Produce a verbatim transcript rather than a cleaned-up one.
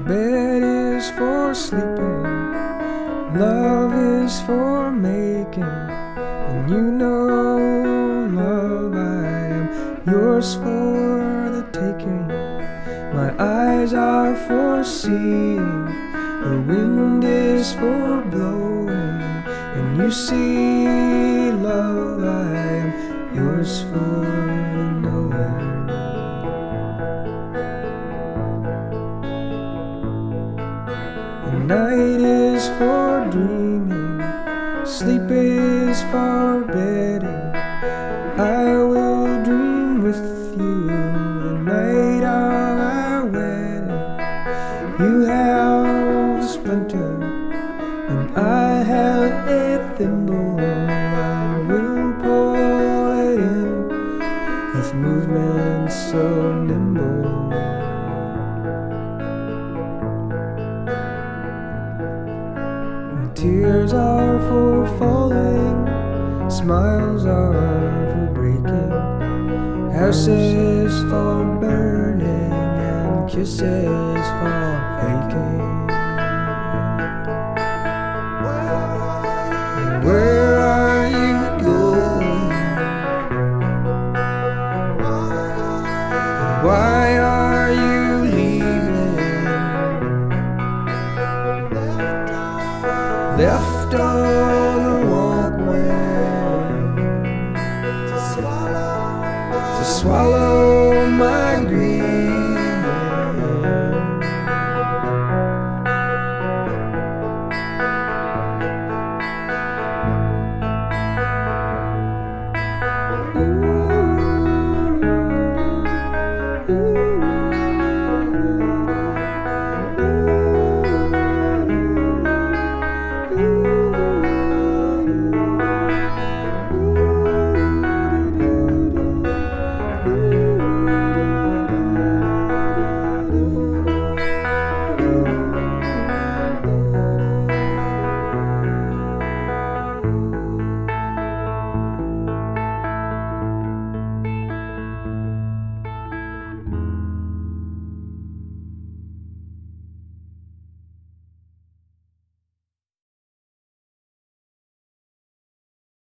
Bed is for sleeping, love is for making, and you know, love, I am yours for the taking. My eyes are for seeing, the wind is for blowing, and you see, love, I am yours for the knowing. The night is for dreaming, sleep is for bedding. I will dream with you the night of our wedding. You have a splinter and I have a thimble. I will pull it in with movements so nimble. Tears are for falling, smiles are for breaking, houses for burning, and kisses for faking. Where are you going? Why are you leaving? Left on the walkway to swallow, to swallow my grief. Ooh.